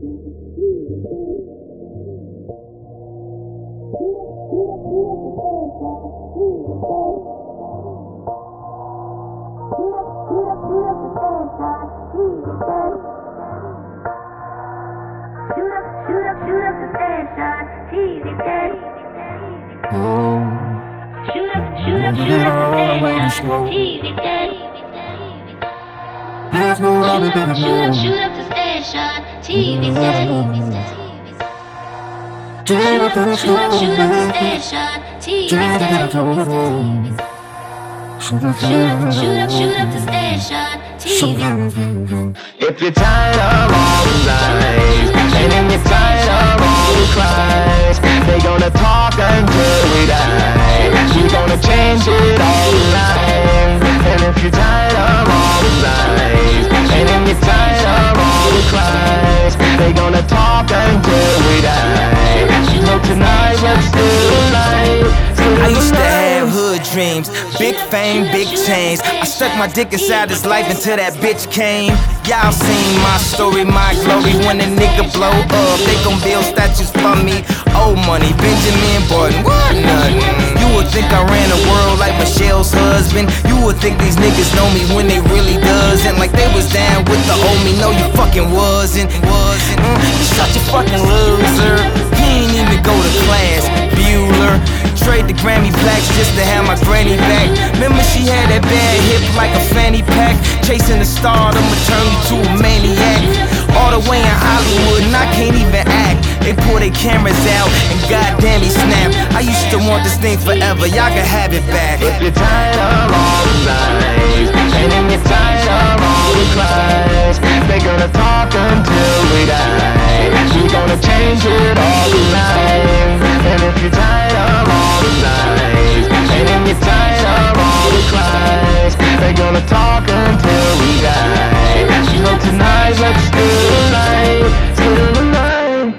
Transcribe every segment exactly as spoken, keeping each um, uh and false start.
If you're tired of all the lies, and then you're tired of all the cries, they gonna talk until we die. We gonna change it all tonight. And if you're tired of all the lies, and then you're tired of all the cries, they gonna talk until we die. So tonight, let's do it right. I used to have hood dreams, big fame, big chains. I stuck my dick inside his life until that bitch came. Y'all seen my story, my glory. When a nigga blow up, they gon' build statues for me. Old money, Benjamin Button, what nothing. You would think I ran the world like Michelle's husband. You would think these niggas know me when they really doesn't. Like they was down with the old me, no you fucking wasn't. Wasn't. Mm, you such a fucking loser. He ain't even go to class, Bueller. Trade the Grammy plaques just to have my granny back. Remember she had that bad hip like a fanny pack. Chasing the stardom would turn you to a maniac. All the way in Hollywood and I can't even act. They pull their cameras out and goddamn he snap. I used to want this thing forever, y'all can have it back. If you're tired of all the lies, and then you're tired of all the cries, they gonna talk until we die. We gonna change it all tonight. And if you're tired of all the lies, and then you're tired of all the cries, they gonna talk until we die. So tonight, let's do it right, do it right.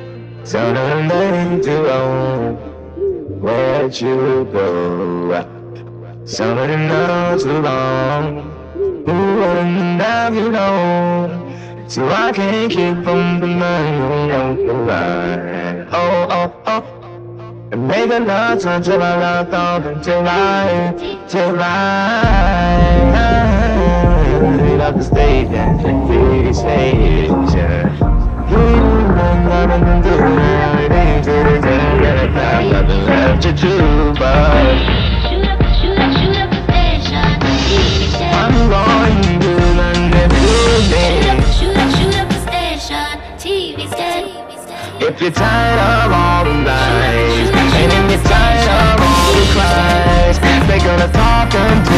So tonight, to go, where'd you go? Somebody knows too long. Ooh, and now you know. So I can't keep from the mind on the line. Oh, oh, oh. And make a love until I love off until I, till I lead up the stage and the stage. Nothing left to do but I'm going to learn everything. If you're tired of all the lies, and then you're tired of all the cries, they're gonna talk until